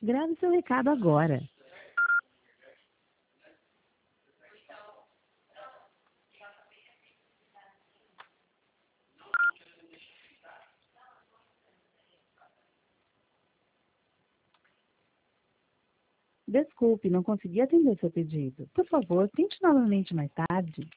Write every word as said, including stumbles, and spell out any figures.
Grave seu recado agora. Desculpe, não consegui atender seu pedido. Por favor, tente novamente mais tarde.